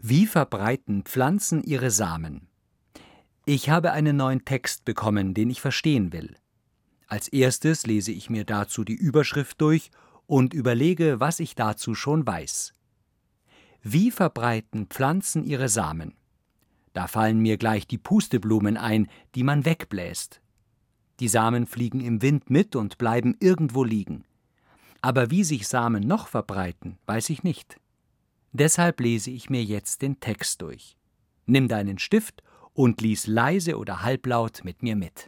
Wie verbreiten Pflanzen ihre Samen? Ich habe einen neuen Text bekommen, den ich verstehen will. Als erstes lese ich mir dazu die Überschrift durch und überlege, was ich dazu schon weiß. Wie verbreiten Pflanzen ihre Samen? Da fallen mir gleich die Pusteblumen ein, die man wegbläst. Die Samen fliegen im Wind mit und bleiben irgendwo liegen. Aber wie sich Samen noch verbreiten, weiß ich nicht. Deshalb lese ich mir jetzt den Text durch. Nimm deinen Stift und lies leise oder halblaut mit mir mit.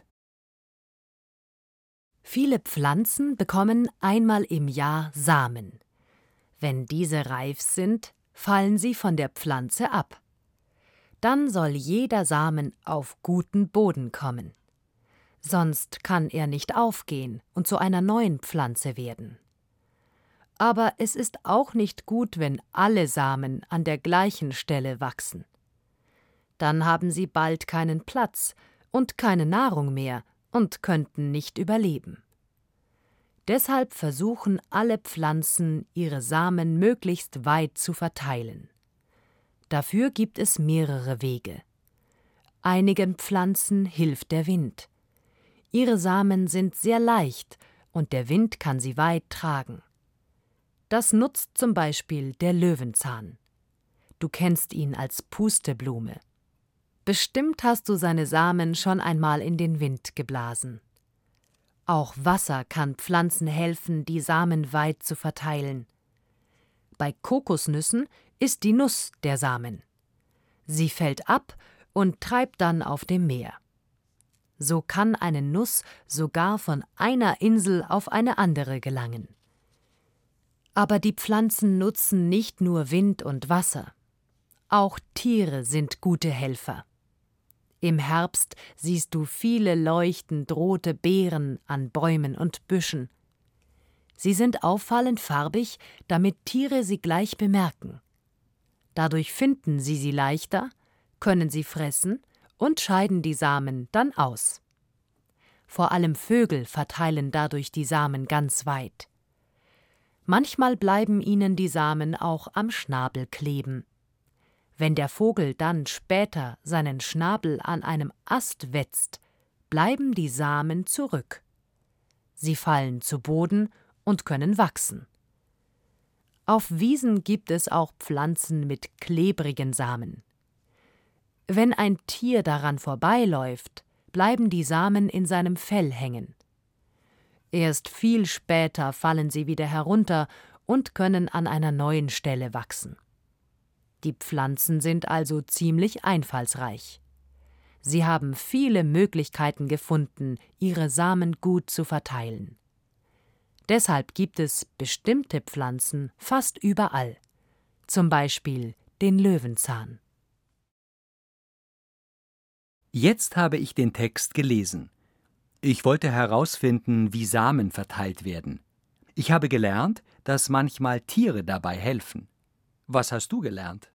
Viele Pflanzen bekommen einmal im Jahr Samen. Wenn diese reif sind, fallen sie von der Pflanze ab. Dann soll jeder Samen auf guten Boden kommen. Sonst kann er nicht aufgehen und zu einer neuen Pflanze werden. Aber es ist auch nicht gut, wenn alle Samen an der gleichen Stelle wachsen. Dann haben sie bald keinen Platz und keine Nahrung mehr und könnten nicht überleben. Deshalb versuchen alle Pflanzen, ihre Samen möglichst weit zu verteilen. Dafür gibt es mehrere Wege. Einigen Pflanzen hilft der Wind. Ihre Samen sind sehr leicht und der Wind kann sie weit tragen. Das nutzt zum Beispiel der Löwenzahn. Du kennst ihn als Pusteblume. Bestimmt hast du seine Samen schon einmal in den Wind geblasen. Auch Wasser kann Pflanzen helfen, die Samen weit zu verteilen. Bei Kokosnüssen ist die Nuss der Samen. Sie fällt ab und treibt dann auf dem Meer. So kann eine Nuss sogar von einer Insel auf eine andere gelangen. Aber die Pflanzen nutzen nicht nur Wind und Wasser. Auch Tiere sind gute Helfer. Im Herbst siehst du viele leuchtend rote Beeren an Bäumen und Büschen. Sie sind auffallend farbig, damit Tiere sie gleich bemerken. Dadurch finden sie leichter, können sie fressen und scheiden die Samen dann aus. Vor allem Vögel verteilen dadurch die Samen ganz weit. Manchmal bleiben ihnen die Samen auch am Schnabel kleben. Wenn der Vogel dann später seinen Schnabel an einem Ast wetzt, bleiben die Samen zurück. Sie fallen zu Boden und können wachsen. Auf Wiesen gibt es auch Pflanzen mit klebrigen Samen. Wenn ein Tier daran vorbeiläuft, bleiben die Samen in seinem Fell hängen. Erst viel später fallen sie wieder herunter und können an einer neuen Stelle wachsen. Die Pflanzen sind also ziemlich einfallsreich. Sie haben viele Möglichkeiten gefunden, ihre Samen gut zu verteilen. Deshalb gibt es bestimmte Pflanzen fast überall, zum Beispiel den Löwenzahn. Jetzt habe ich den Text gelesen. Ich wollte herausfinden, wie Samen verteilt werden. Ich habe gelernt, dass manchmal Tiere dabei helfen. Was hast du gelernt?